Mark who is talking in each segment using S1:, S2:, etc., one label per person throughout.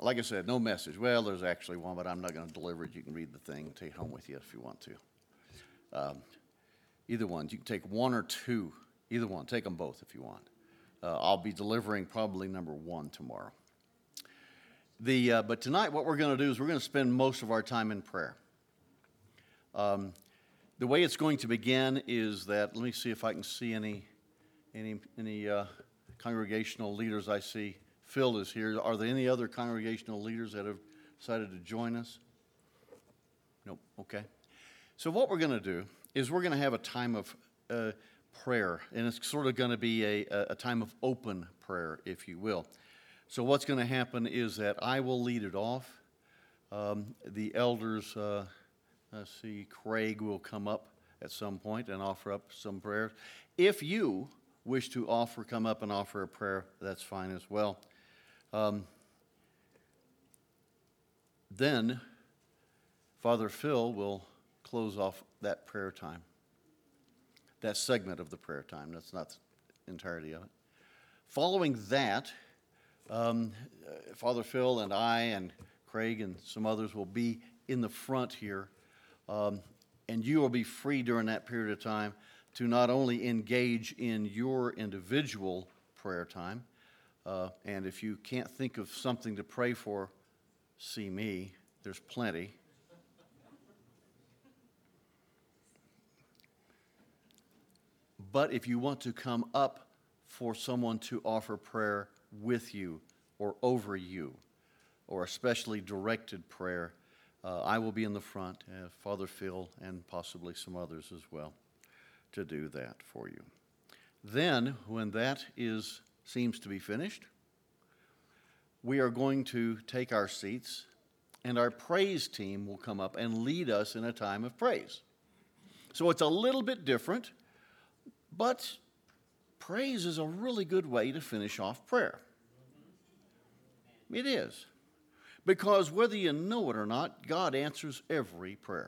S1: like I said, no message. Well, there's actually one, but I'm not going to deliver it. You can read the thing, take it home with you if you want to. Either one. You can take one or two. Either one. Take them both if you want. I'll be delivering probably number 1 tomorrow. But tonight, what we're going to do is we're going to spend most of our time in prayer. The way it's going to begin is that, let me see if I can see any congregational leaders I see. Phil is here. Are there any other congregational leaders that have decided to join us? Nope. Okay. So what we're going to do is we're going to have a time of prayer, and it's sort of going to be a time of open prayer, if you will. So what's going to happen is that I will lead it off. The elders, let's see, Craig will come up at some point and offer up some prayers. If you wish to come up and offer a prayer, that's fine as well. Then Father Phil will close off that prayer time, that segment of the prayer time. That's not the entirety of it. Following that, Father Phil and I and Craig and some others will be in the front here, and you will be free during that period of time to not only engage in your individual prayer time, and if you can't think of something to pray for, see me. There's plenty. But if you want to come up for someone to offer prayer with you or over you, or especially directed prayer, I will be in the front, Father Phil and possibly some others as well, to do that for you. Then, when that seems to be finished, we are going to take our seats, and our praise team will come up and lead us in a time of praise. So it's a little bit different, but praise is a really good way to finish off prayer. It is. Because whether you know it or not, God answers every prayer.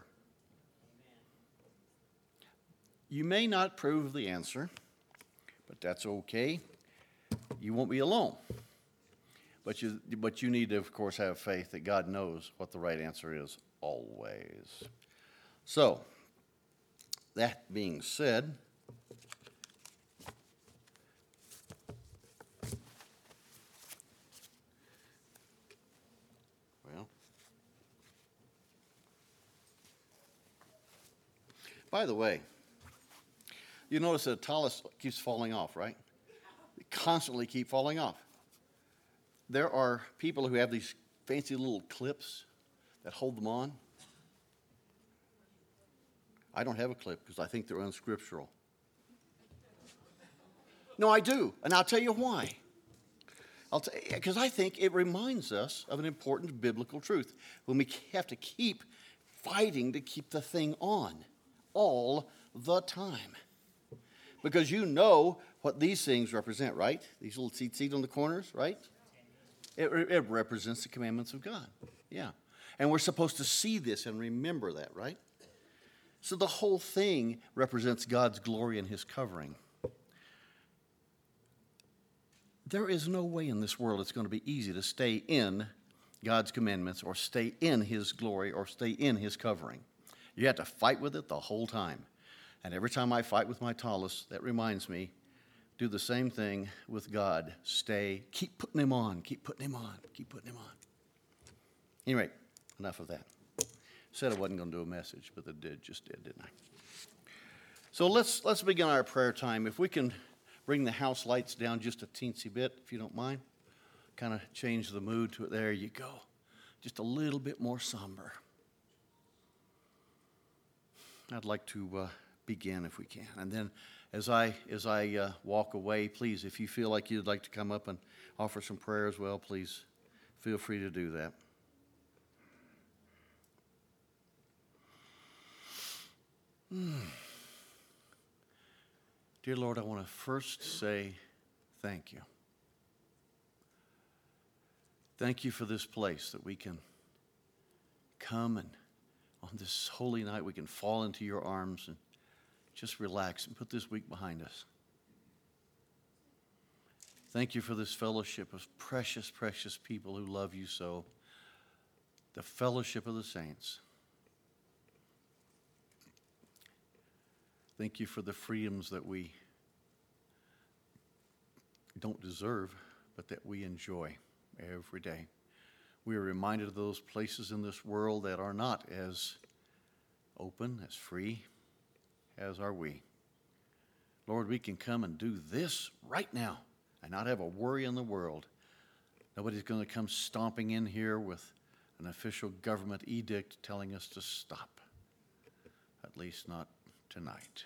S1: You may not prove the answer, but that's okay. You won't be alone. But you need to, of course, have faith that God knows what the right answer is always. So, that being said, by the way, you notice that tallis keeps falling off, right? They constantly keep falling off. There are people who have these fancy little clips that hold them on. I don't have a clip because I think they're unscriptural. No, I do, and I'll tell you why. Because I think it reminds us of an important biblical truth when we have to keep fighting to keep the thing on all the time. Because you know what these things represent, right? These little seats on the corners, right? It represents the commandments of God. Yeah. And we're supposed to see this and remember that, right? So the whole thing represents God's glory and his covering. There is no way in this world it's going to be easy to stay in God's commandments or stay in his glory or stay in his covering. You have to fight with it the whole time. And every time I fight with my tallis, that reminds me, do the same thing with God. Keep putting him on, keep putting him on, keep putting him on. Anyway, enough of that. Said I wasn't going to do a message, but just did, didn't I? So let's begin our prayer time. If we can bring the house lights down just a teensy bit, if you don't mind. Kind of change the mood to it. There you go. Just a little bit more somber. I'd like to begin if we can. And then as I walk away, please, if you feel like you'd like to come up and offer some prayer as well, please feel free to do that. Dear Lord, I want to first say thank you. Thank you for this place that we can come and on this holy night we can fall into your arms and just relax and put this week behind us. Thank you for this fellowship of precious, precious people who love you so. The fellowship of the saints. Thank you for the freedoms that we don't deserve, but that we enjoy every day. We are reminded of those places in this world that are not as open, as free, as are we. Lord, we can come and do this right now and not have a worry in the world. Nobody's going to come stomping in here with an official government edict telling us to stop. At least not tonight.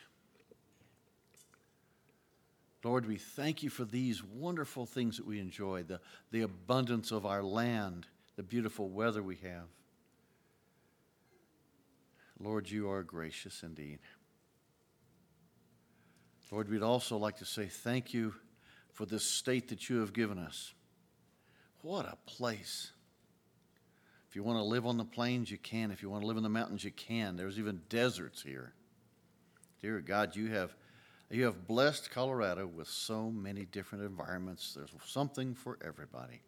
S1: Lord, we thank you for these wonderful things that we enjoy, the abundance of our land, the beautiful weather we have. Lord, you are gracious indeed. Lord, we'd also like to say thank you for this state that you have given us. What a place. If you want to live on the plains, you can. If you want to live in the mountains, you can. There's even deserts here. Dear God, you have blessed Colorado with so many different environments. There's something for everybody.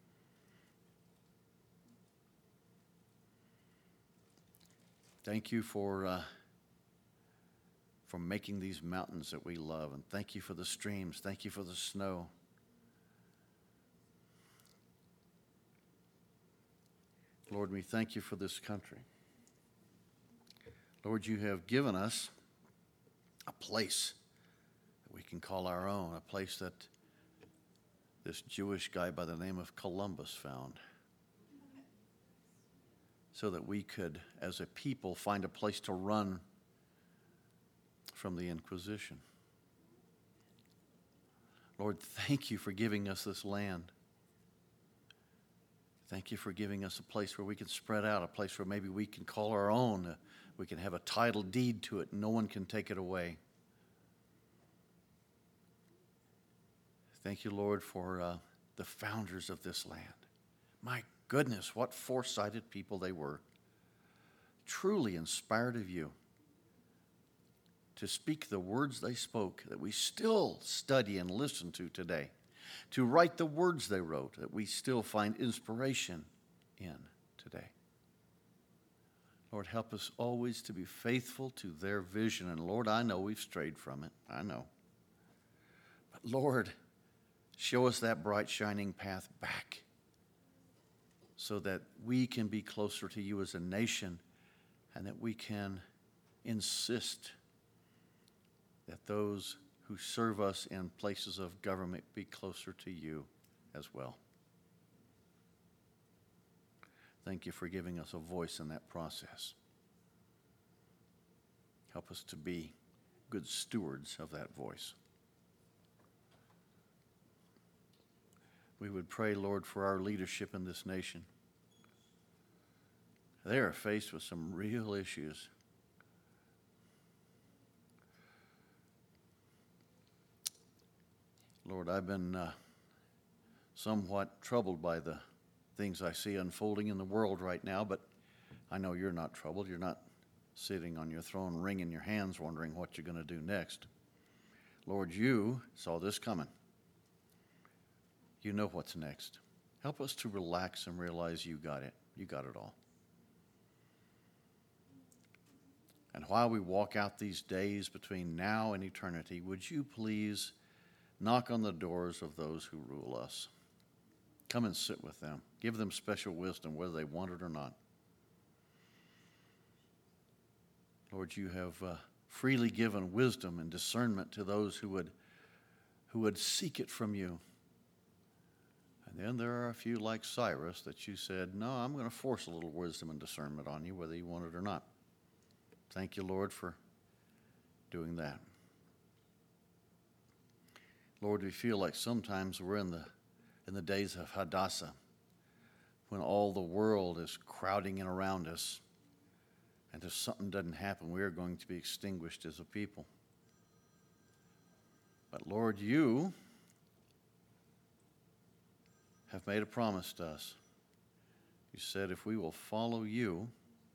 S1: Thank you for making these mountains that we love, and thank you for the streams. Thank you for the snow. Lord, we thank you for this country. Lord, you have given us a place that we can call our own, a place that this Jewish guy by the name of Columbus found, so that we could, as a people, find a place to run from the Inquisition. Lord, thank you for giving us this land. Thank you for giving us a place where we can spread out, a place where maybe we can call our own. We can have a title deed to it, and no one can take it away. Thank you, Lord, for the founders of this land. My goodness, what foresighted people they were. Truly inspired of you to speak the words they spoke that we still study and listen to today, to write the words they wrote that we still find inspiration in today. Lord, help us always to be faithful to their vision. And Lord, I know we've strayed from it. I know. But Lord, show us that bright, shining path back so that we can be closer to you as a nation and that we can insist that those who serve us in places of government be closer to you as well. Thank you for giving us a voice in that process. Help us to be good stewards of that voice. We would pray, Lord, for our leadership in this nation. They are faced with some real issues. Lord, I've been somewhat troubled by the things I see unfolding in the world right now, but I know you're not troubled. You're not sitting on your throne wringing your hands wondering what you're going to do next. Lord, you saw this coming. You know what's next. Help us to relax and realize you got it. You got it all. And while we walk out these days between now and eternity, would you please knock on the doors of those who rule us? Come and sit with them. Give them special wisdom, whether they want it or not. Lord, you have freely given wisdom and discernment to those who would seek it from you. And then there are a few like Cyrus that you said, no, I'm going to force a little wisdom and discernment on you, whether you want it or not. Thank you, Lord, for doing that. Lord, we feel like sometimes we're in the days of Hadassah, when all the world is crowding in around us, and if something doesn't happen, we are going to be extinguished as a people. But Lord, you have made a promise to us. You said if we will follow you,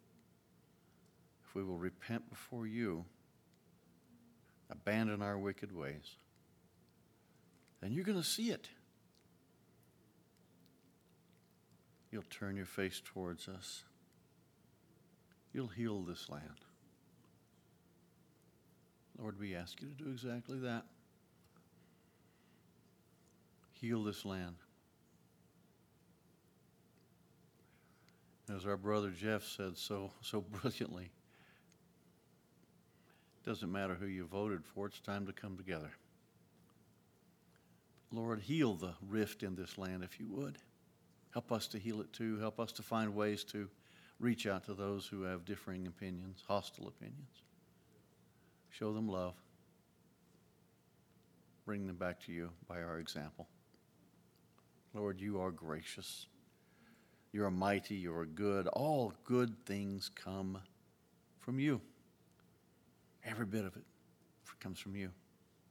S1: if we will repent before you, abandon our wicked ways, then you're going to see it. You'll turn your face towards us. You'll heal this land. Lord, we ask you to do exactly that. Heal this land. As our brother Jeff said so brilliantly, it doesn't matter who you voted for, it's time to come together. Lord, heal the rift in this land if you would. Help us to heal it too. Help us to find ways to reach out to those who have differing opinions, hostile opinions. Show them love. Bring them back to you by our example. Lord, you are gracious. You are mighty. You are good. All good things come from you. Every bit of it comes from you.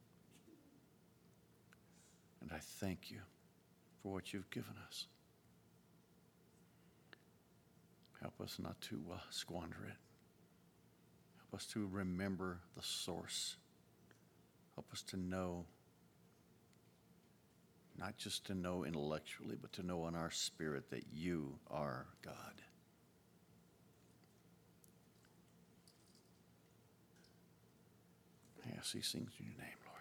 S1: And I thank you for what you've given us. Help us not to squander it. Help us to remember the source. Help us to know, not just to know intellectually, but to know in our spirit that you are God. I ask these things in your name, Lord.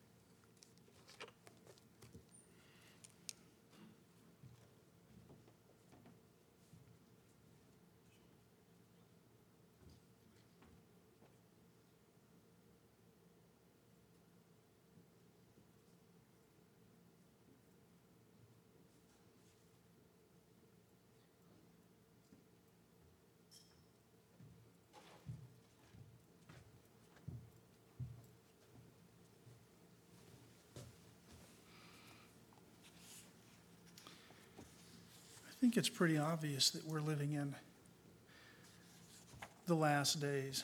S2: I think it's pretty obvious that we're living in the last days.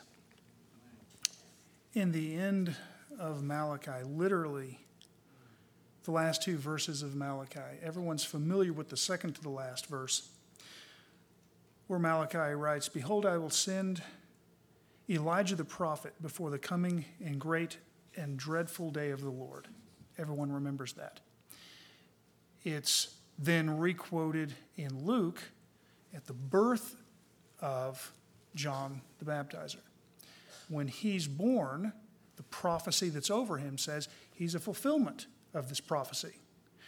S2: In the end of Malachi, literally, the last two verses of Malachi, everyone's familiar with the second to the last verse, where Malachi writes, "Behold, I will send Elijah the prophet before the coming and great and dreadful day of the Lord." Everyone remembers that. It's then requoted in Luke at the birth of John the Baptizer. When he's born, the prophecy that's over him says he's a fulfillment of this prophecy.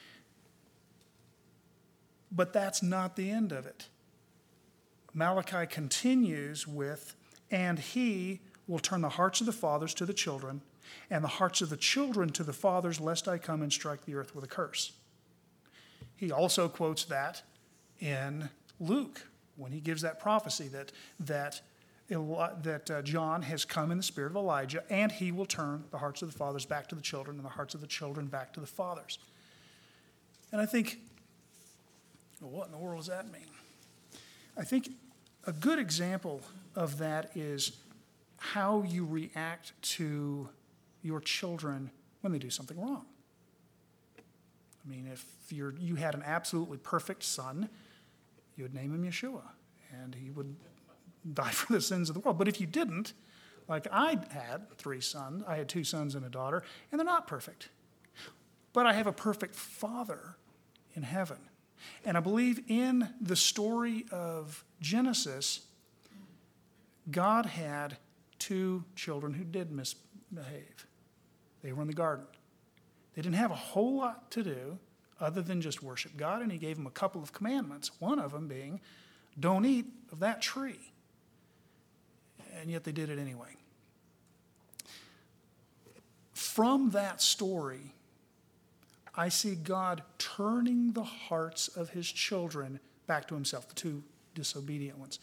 S2: But that's not the end of it. Malachi continues with, "And he will turn the hearts of the fathers to the children, and the hearts of the children to the fathers, lest I come and strike the earth with a curse." He also quotes that in Luke when he gives that prophecy that John has come in the spirit of Elijah, and he will turn the hearts of the fathers back to the children and the hearts of the children back to the fathers. And I think, well, what in the world does that mean? I think a good example of that is how you react to your children when they do something wrong. I mean, if you had an absolutely perfect son, you would name him Yeshua, and he would die for the sins of the world. But if you didn't, like I had two sons and a daughter, and they're not perfect. But I have a perfect Father in heaven. And I believe in the story of Genesis, God had two children who did misbehave. They were in the garden. They didn't have a whole lot to do other than just worship God, and he gave them a couple of commandments, one of them being, don't eat of that tree. And yet they did it anyway. From that story, I see God turning the hearts of his children back to himself, the two disobedient ones.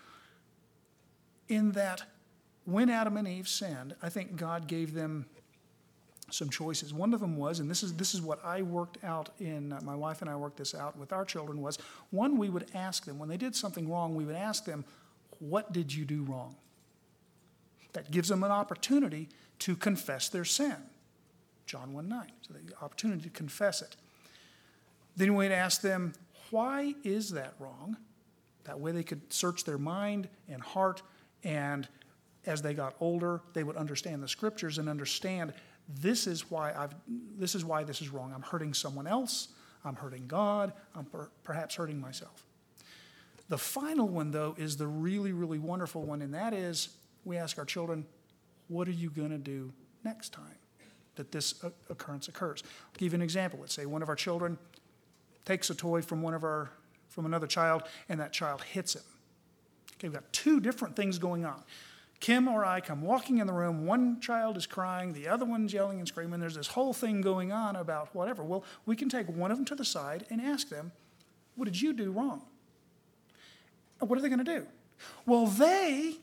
S2: In that, when Adam and Eve sinned, I think God gave them some choices. One of them was, and this is what I worked out my wife and I worked this out with our children, was one, we would ask them, when they did something wrong, we would ask them, what did you do wrong? That gives them an opportunity to confess their sin. John 1:9, so the opportunity to confess it. Then we'd ask them, why is that wrong? That way they could search their mind and heart, and as they got older, they would understand the scriptures and understand this is why this is wrong. I'm hurting someone else. I'm hurting God. I'm perhaps hurting myself. The final one, though, is the really, really wonderful one, and that is we ask our children, what are you going to do next time that this occurrence occurs? I'll give you an example. Let's say one of our children takes a toy from another child, and that child hits him. Okay, we've got two different things going on. Kim or I come walking in the room, one child is crying, the other one's yelling and screaming. There's this whole thing going on about whatever. Well, we can take one of them to the side and ask them, what did you do wrong? What are they going to do? Well, isn't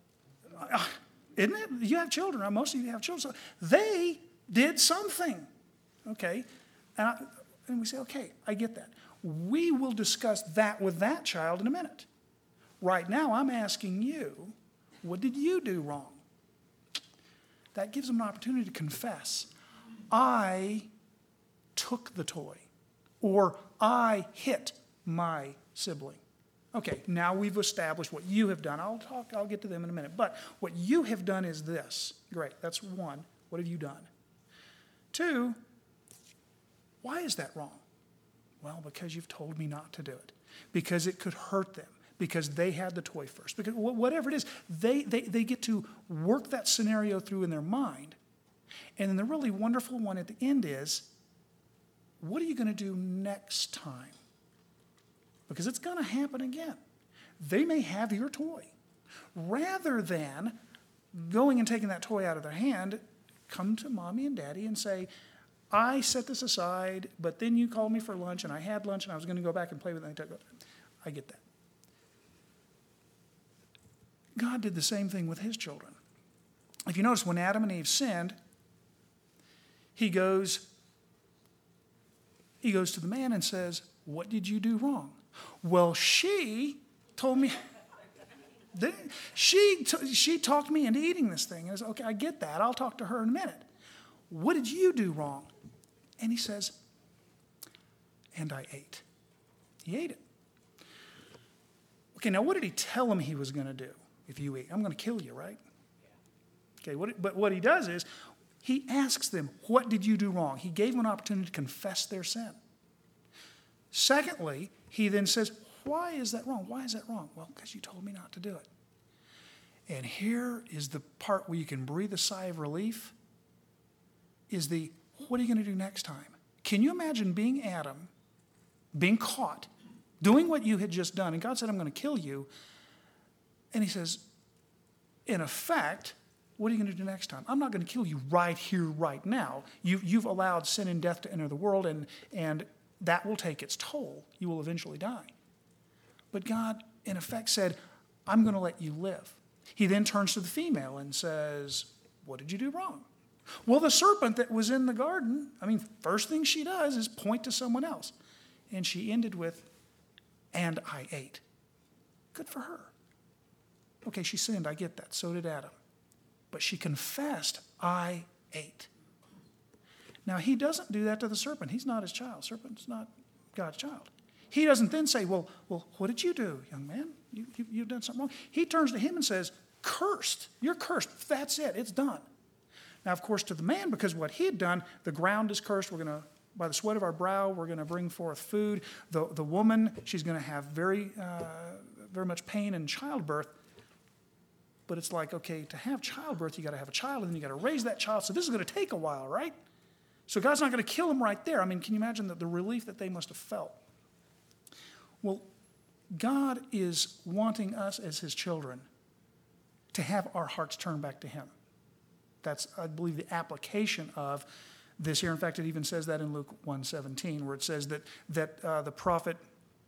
S2: it? You have children, most of you have children, so they did something, okay? And we say, okay, I get that. We will discuss that with that child in a minute. Right now, I'm asking you, what did you do wrong? That gives them an opportunity to confess. I took the toy, or I hit my sibling. Okay, now we've established what you have done. I'll get to them in a minute. But what you have done is this. Great, that's one. What have you done? Two, why is that wrong? Well, because you've told me not to do it. Because it could hurt them. Because they had the toy first. Because whatever it is, they get to work that scenario through in their mind. And then the really wonderful one at the end is, what are you going to do next time? Because it's going to happen again. They may have your toy. Rather than going and taking that toy out of their hand, come to mommy and daddy and say, I set this aside, but then you called me for lunch, and I had lunch, and I was going to go back and play with it. I get that. God did the same thing with his children. If you notice, when Adam and Eve sinned, he goes to the man and says, what did you do wrong? Well, she told me, she talked me into eating this thing. And I said, okay, I get that. I'll talk to her in a minute. What did you do wrong? And he says, and I ate. He ate it. Okay, now what did he tell him he was going to do if you eat? I'm going to kill you, right? Okay, but what he does is he asks them, what did you do wrong? He gave them an opportunity to confess their sin. Secondly, he then says, why is that wrong? Why is that wrong? Well, because you told me not to do it. And here is the part where you can breathe a sigh of relief, is what are you going to do next time? Can you imagine being Adam, being caught, doing what you had just done, and God said, I'm going to kill you. And he says, in effect, what are you going to do next time? I'm not going to kill you right here, right now. You've allowed sin and death to enter the world, and that will take its toll. You will eventually die. But God, in effect, said, I'm going to let you live. He then turns to the female and says, what did you do wrong? Well, the serpent that was in the garden, first thing she does is point to someone else. And she ended with, and I ate. Good for her. Okay, she sinned, I get that. So did Adam. But she confessed, I ate. Now, he doesn't do that to the serpent. He's not his child. Serpent's not God's child. He doesn't then say, well, what did you do, young man? You've done something wrong. He turns to him and says, cursed. You're cursed. That's it. It's done. Now, of course, to the man, because what he had done, the ground is cursed. By the sweat of our brow, we're going to bring forth food. The woman, she's going to have very much pain in childbirth. But it's like, okay, to have childbirth, you got to have a child, and then you got to raise that child. So this is going to take a while, right? So God's not going to kill him right there. Can you imagine the relief that they must have felt? Well, God is wanting us as his children to have our hearts turned back to him. That's, I believe, the application of this here. In fact, it even says that in Luke 1:17, where it says that the prophet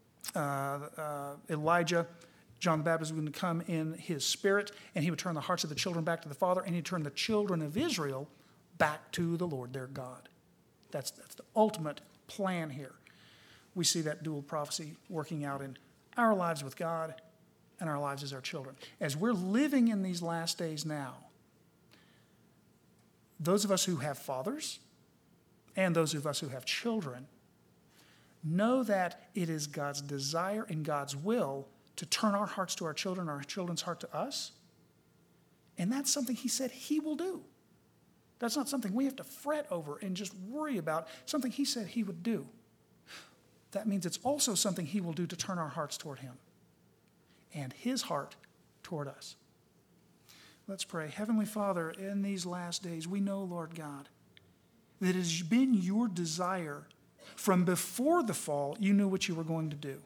S2: Elijah, John the Baptist, was going to come in his spirit, and he would turn the hearts of the children back to the Father, and he'd turn the children of Israel back to the Lord their God. That's the ultimate plan here. We see that dual prophecy working out in our lives with God and our lives as our children. As we're living in these last days now, those of us who have fathers and those of us who have children know that it is God's desire and God's will to turn our hearts to our children, our children's heart to us. And that's something he said he will do. That's not something we have to fret over and just worry about, something he said he would do. That means it's also something he will do to turn our hearts toward him and his heart toward us. Let's pray. Heavenly Father, in these last days, we know, Lord God, that it has been your desire from before the fall, you knew what you were going to do.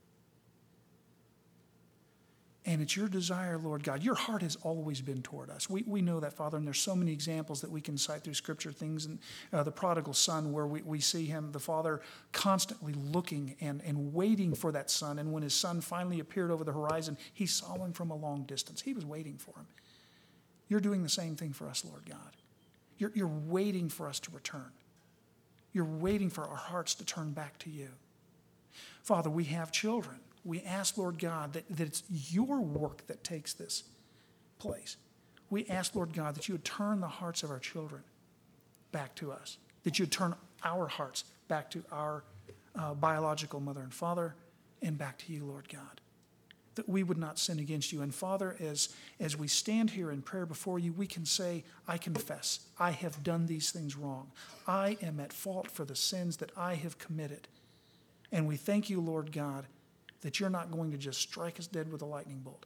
S2: And it's your desire, Lord God. Your heart has always been toward us. We know that, Father, and there's so many examples that we can cite through Scripture, things in the prodigal son, where we see him, the father, constantly looking and waiting for that son. And when his son finally appeared over the horizon, he saw him from a long distance. He was waiting for him. You're doing the same thing for us, Lord God. You're waiting for us to return. You're waiting for our hearts to turn back to you. Father, we have children. We ask, Lord God, that it's your work that takes this place. We ask, Lord God, that you would turn the hearts of our children back to us, that you would turn our hearts back to our biological mother and father and back to you, Lord God, that we would not sin against you. And Father, as we stand here in prayer before you, we can say, I confess, I have done these things wrong. I am at fault for the sins that I have committed. And we thank you, Lord God, that you're not going to just strike us dead with a lightning bolt,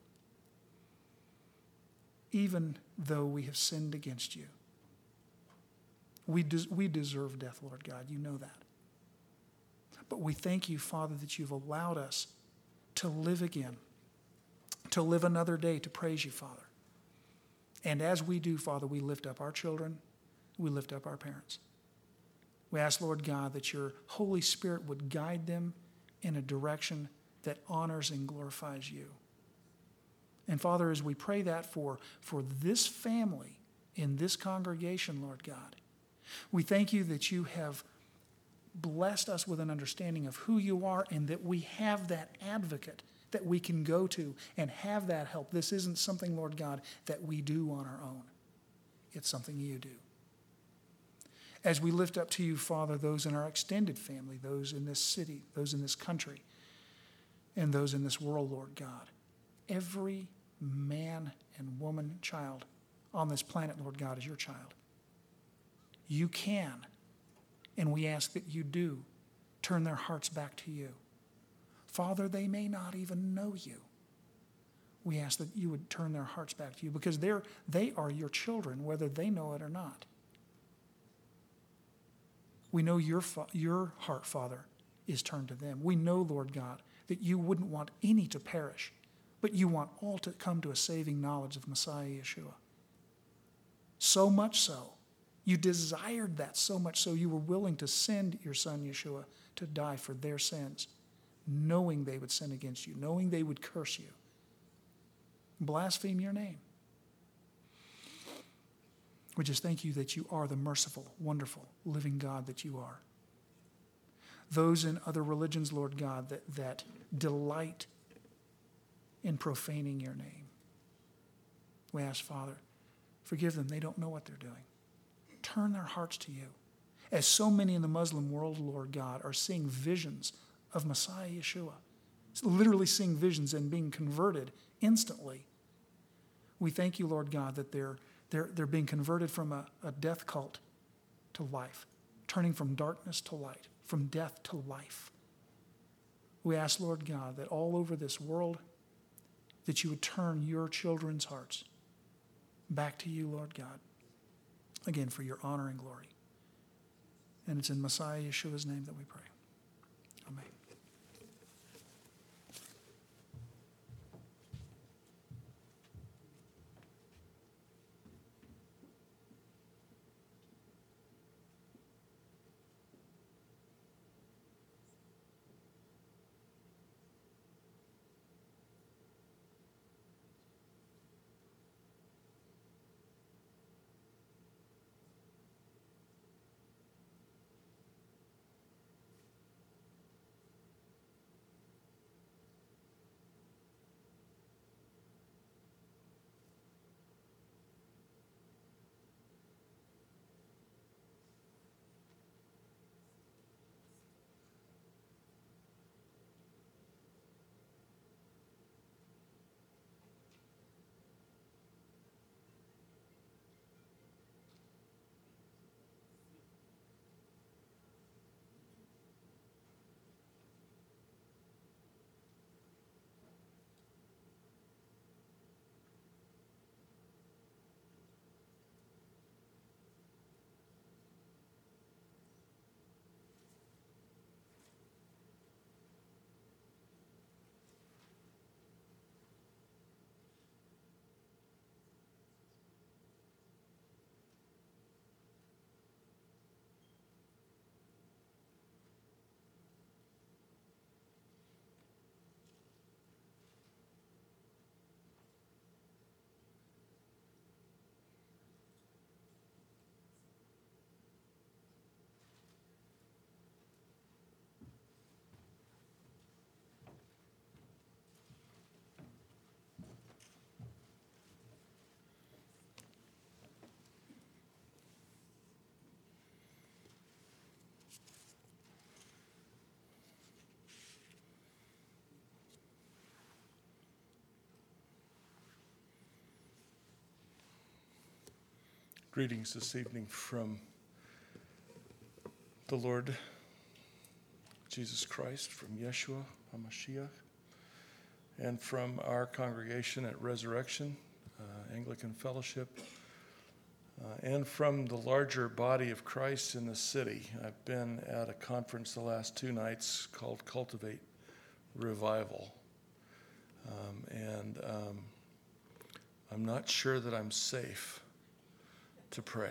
S2: even though we have sinned against you. We deserve death, Lord God. You know that. But we thank you, Father, that you've allowed us to live again, to live another day to praise you, Father. And as we do, Father, we lift up our children, we lift up our parents. We ask, Lord God, that your Holy Spirit would guide them in a direction that honors and glorifies you. And Father, as we pray that for this family in this congregation, Lord God, we thank you that you have blessed us with an understanding of who you are and that we have that advocate that we can go to and have that help. This isn't something, Lord God, that we do on our own. It's something you do. As we lift up to you, Father, those in our extended family, those in this city, those in this country, and those in this world, Lord God. Every man and woman, child on this planet, Lord God, is your child. You can, and we ask that you do, turn their hearts back to you. Father, they may not even know you. We ask that you would turn their hearts back to you because they are your children, whether they know it or not. We know your heart, Father, is turned to them. We know, Lord God, that you wouldn't want any to perish, but you want all to come to a saving knowledge of Messiah Yeshua. So much so, you desired that so much so you were willing to send your son Yeshua to die for their sins, knowing they would sin against you, knowing they would curse you, blaspheme your name. We just thank you that you are the merciful, wonderful, living God that you are. Those in other religions, Lord God, that delight in profaning your name. We ask, Father, forgive them. They don't know what they're doing. Turn their hearts to you. As so many in the Muslim world, Lord God, are seeing visions of Messiah Yeshua, literally seeing visions and being converted instantly. We thank you, Lord God, that they're being converted from a death cult to life, turning from darkness to light, from death to life. We ask, Lord God, that all over this world, that you would turn your children's hearts back to you, Lord God, again, for your honor and glory. And it's in Messiah Yeshua's name that we pray. Amen.
S3: Greetings this evening from the Lord Jesus Christ, from Yeshua HaMashiach, and from our congregation at Resurrection Anglican Fellowship, and from the larger body of Christ in the city. I've been at a conference the last 2 nights called Cultivate Revival, and I'm not sure that I'm safe to pray.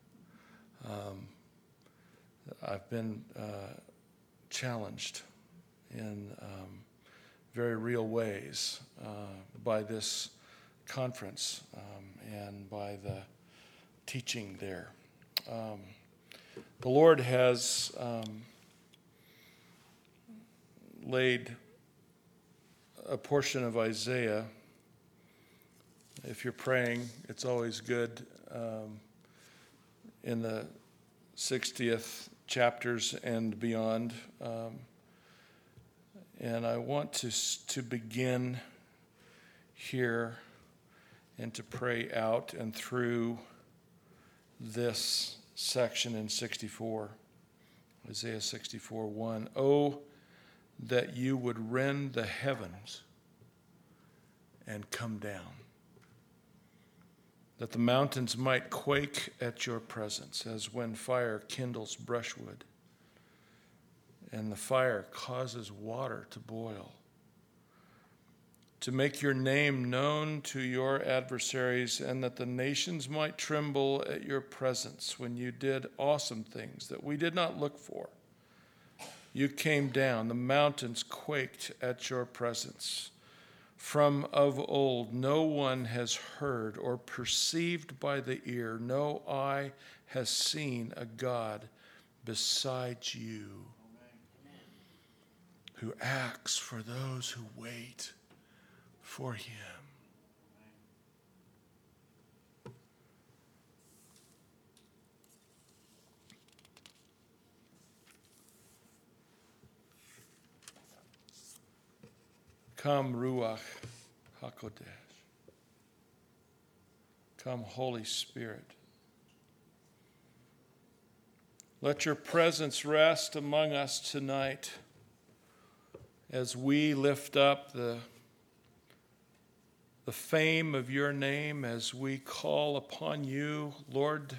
S3: I've been challenged in very real ways by this conference and by the teaching there. The Lord has laid a portion of Isaiah. If you're praying, it's always good in the 60th chapters and beyond. And I want to begin here and to pray out and through this section in 64, Isaiah 64:1. Oh, that you would rend the heavens and come down, that the mountains might quake at your presence, as when fire kindles brushwood, and the fire causes water to boil, to make your name known to your adversaries, and that the nations might tremble at your presence when you did awesome things that we did not look for. You came down, the mountains quaked at your presence. From of old, no one has heard or perceived by the ear, no eye has seen a God besides you, who acts for those who wait for him. Come, Ruach HaKodesh. Come, Holy Spirit. Let your presence rest among us tonight as we lift up the fame of your name, as we call upon you, Lord,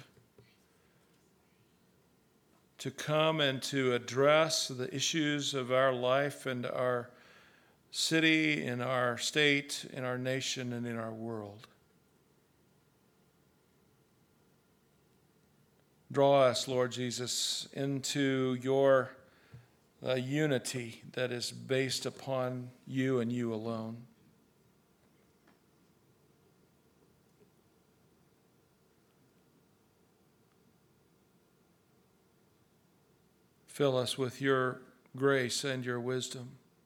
S3: to come and to address the issues of our life and our city, in our state, in our nation, and in our world. Draw us, Lord Jesus, into your unity that is based upon you and you alone. Fill us with your grace and your wisdom,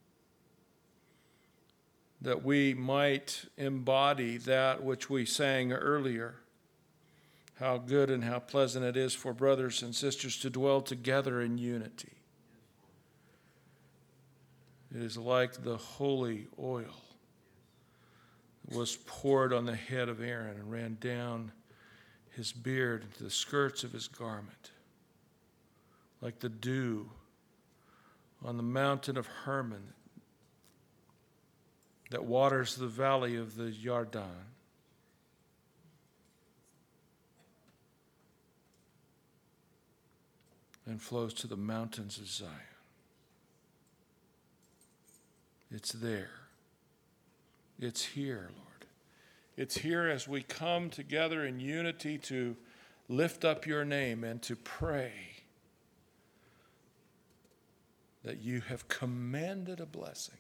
S3: that we might embody that which we sang earlier, how good and how pleasant it is for brothers and sisters to dwell together in unity. It is like the holy oil that was poured on the head of Aaron and ran down his beard into the skirts of his garment, like the dew on the mountain of Hermon that waters the valley of the Yarden. And flows to the mountains of Zion. It's there. It's here, Lord. It's here as we come together in unity to lift up your name and to pray that you have commanded a blessing,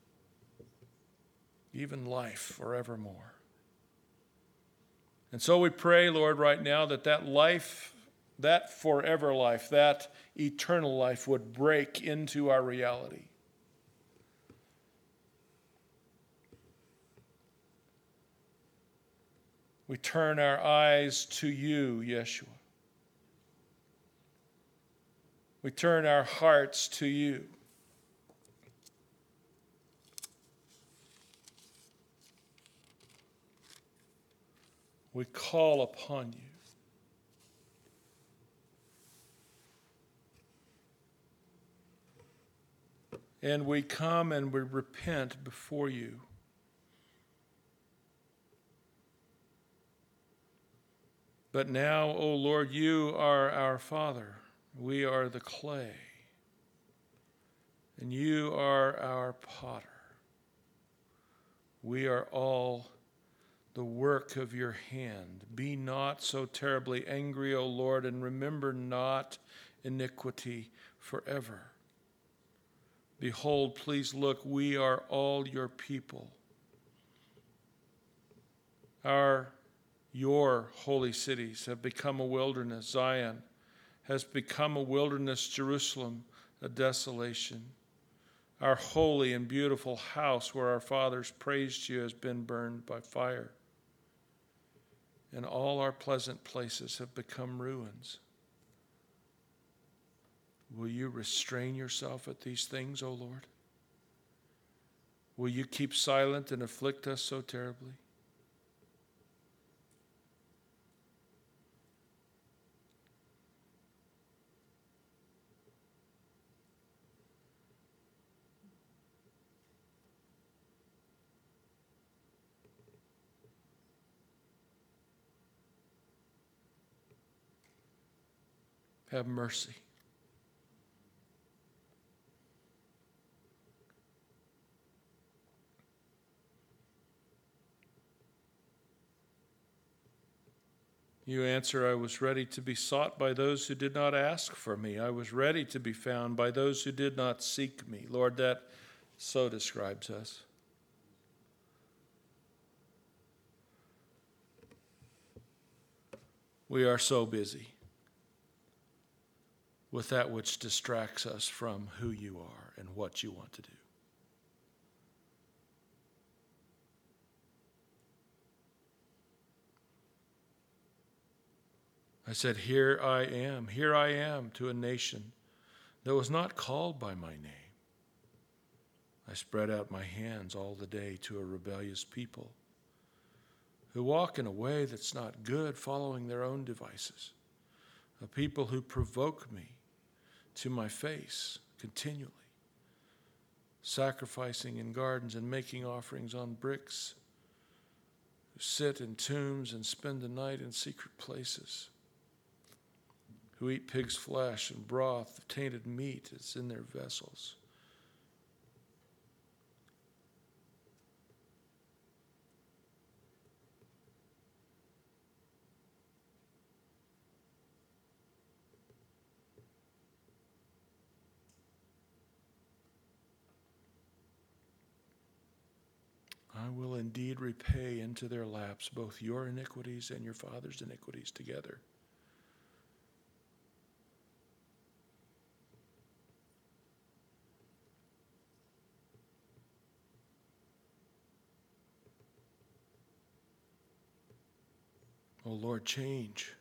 S3: even life forevermore. And so we pray, Lord, right now that life, that forever life, that eternal life would break into our reality. We turn our eyes to you, Yeshua. We turn our hearts to you. We call upon you. And we come and we repent before you. But now, O Lord, you are our Father. We are the clay. And you are our potter. We are all the work of your hand. Be not so terribly angry, O Lord, and remember not iniquity forever. Behold, please look, we are all your people. Your holy cities have become a wilderness. Zion has become a wilderness. Jerusalem, a desolation. Our holy and beautiful house where our fathers praised you has been burned by fire. And all our pleasant places have become ruins. Will you restrain yourself at these things, O Lord? Will you keep silent and afflict us so terribly? Have mercy. You answer, I was ready to be sought by those who did not ask for me. I was ready to be found by those who did not seek me. Lord, that so describes us. We are so busy with that which distracts us from who you are and what you want to do. I said, here I am to a nation that was not called by my name. I spread out my hands all the day to a rebellious people who walk in a way that's not good, following their own devices, a people who provoke me to my face continually, sacrificing in gardens and making offerings on bricks, who sit in tombs and spend the night in secret places, who eat pig's flesh and broth of tainted meat that's in their vessels. I will indeed repay into their laps both your iniquities and your father's iniquities together. Oh Lord, change.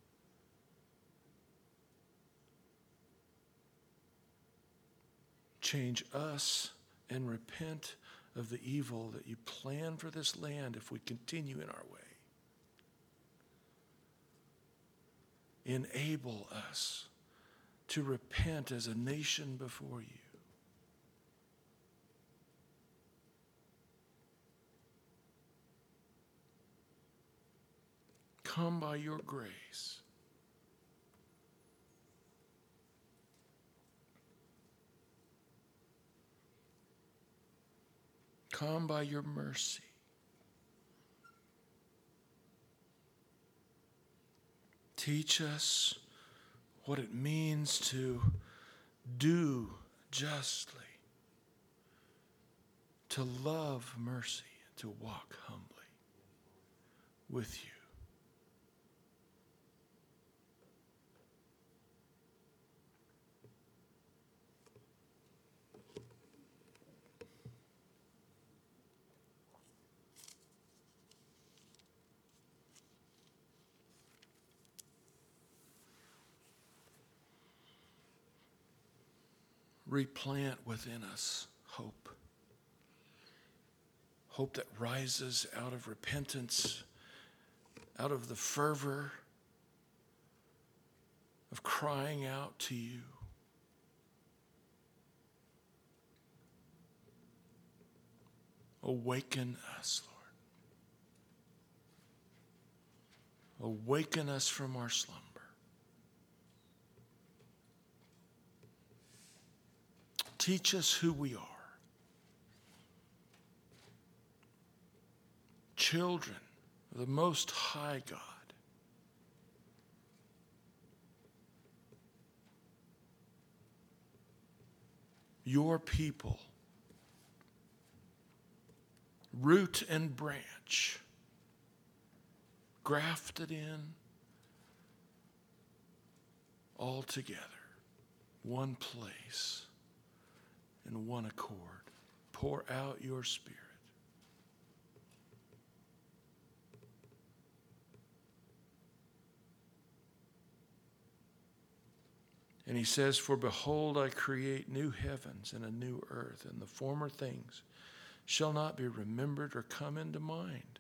S3: Change us and repent of the evil that you plan for this land if we continue in our way. Enable us to repent as a nation before you. Come by your grace. Come by your mercy. Teach us what it means to do justly, to love mercy, and to walk humbly with you. Replant within us hope. Hope that rises out of repentance, out of the fervor of crying out to you. Awaken us, Lord. Awaken us from our slumber. Teach us who we are. Children of the Most High God. Your people, root and branch, grafted in, all together, one place, in one accord. Pour out your Spirit. And he says, for behold, I create new heavens and a new earth, and the former things shall not be remembered or come into mind.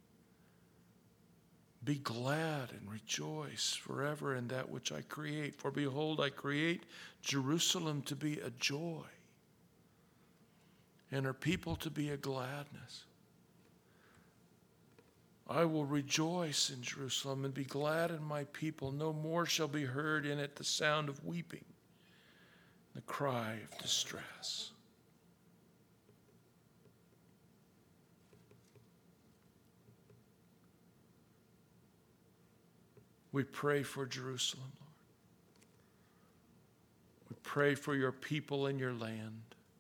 S3: Be glad and rejoice forever in that which I create. For behold, I create Jerusalem to be a joy, and her people to be a gladness. I will rejoice in Jerusalem and be glad in my people. No more shall be heard in it the sound of weeping, the cry of distress. We pray for Jerusalem, Lord. We pray for your people and your land.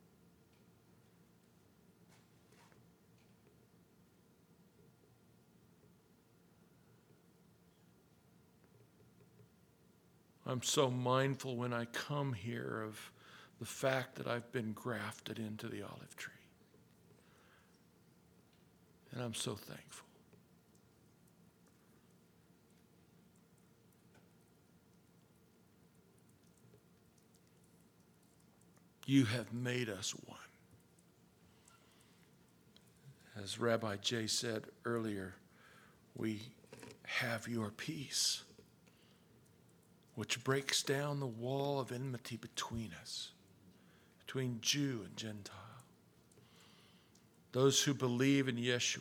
S3: I'm so mindful when I come here of the fact that I've been grafted into the olive tree. And I'm so thankful. You have made us one. As Rabbi Jay said earlier, we have your peace, which breaks down the wall of enmity between us, between Jew and Gentile. Those who believe in Yeshua.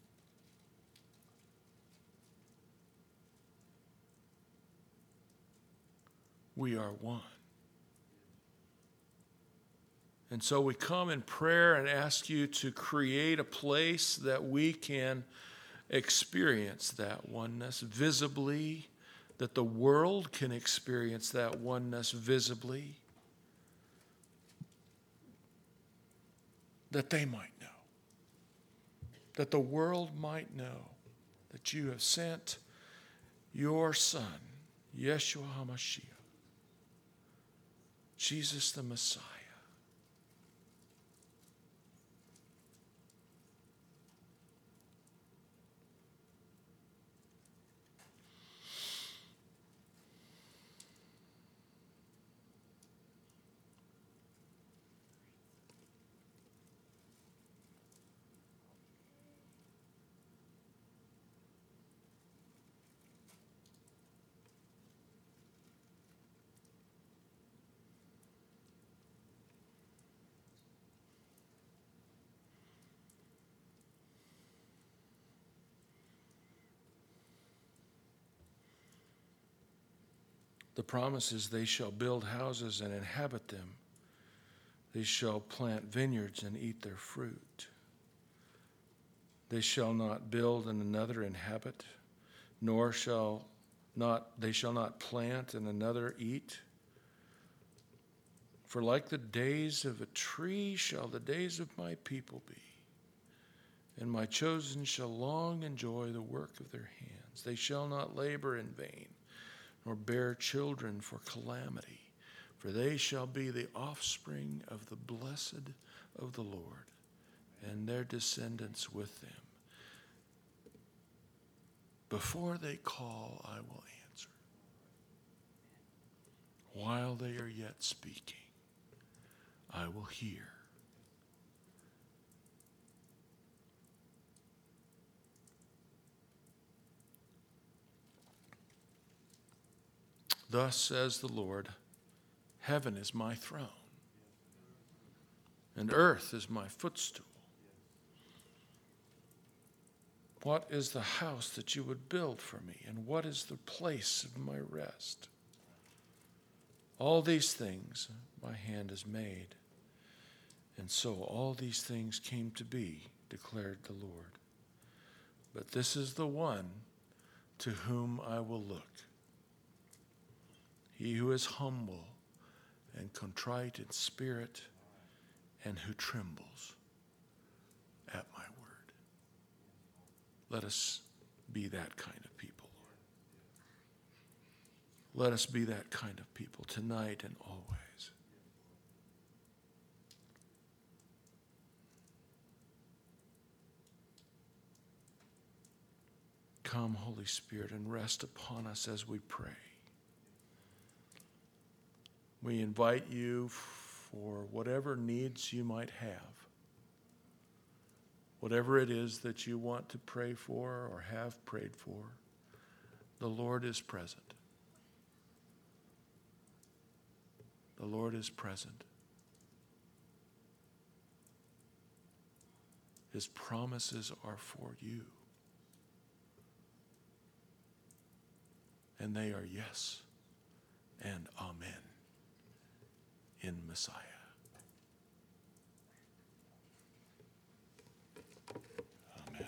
S3: We are one. And so we come in prayer and ask you to create a place that we can experience that oneness visibly, that the world can experience that oneness visibly, that they might know, that the world might know that you have sent your Son, Yeshua HaMashiach, Jesus the Messiah. The promise is they shall build houses and inhabit them. They shall plant vineyards and eat their fruit. They shall not build and another inhabit, nor they shall not plant and another eat. For like the days of a tree shall the days of my people be, and my chosen shall long enjoy the work of their hands. They shall not labor in vain, nor bear children for calamity, for they shall be the offspring of the blessed of the Lord, and their descendants with them. Before they call, I will answer. While they are yet speaking, I will hear. Thus says the Lord, heaven is my throne, and earth is my footstool. What is the house that you would build for me? And what is the place of my rest? All these things my hand has made. And so all these things came to be, declared the Lord. But this is the one to whom I will look. He who is humble and contrite in spirit and who trembles at my word. Let us be that kind of people, Lord. Let us be that kind of people tonight and always. Come, Holy Spirit, and rest upon us as we pray. We invite you for whatever needs you might have, whatever it is that you want to pray for or have prayed for. The Lord is present. The Lord is present. His promises are for you. And they are yes and amen in Messiah. Amen.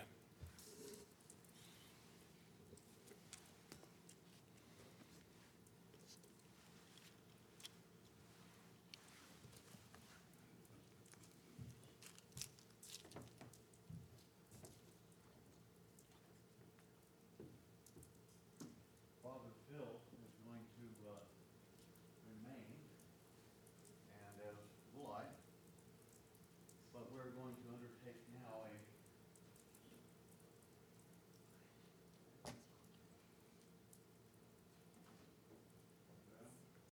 S1: Father Phil is going to remain, and as will I, but we're going to undertake now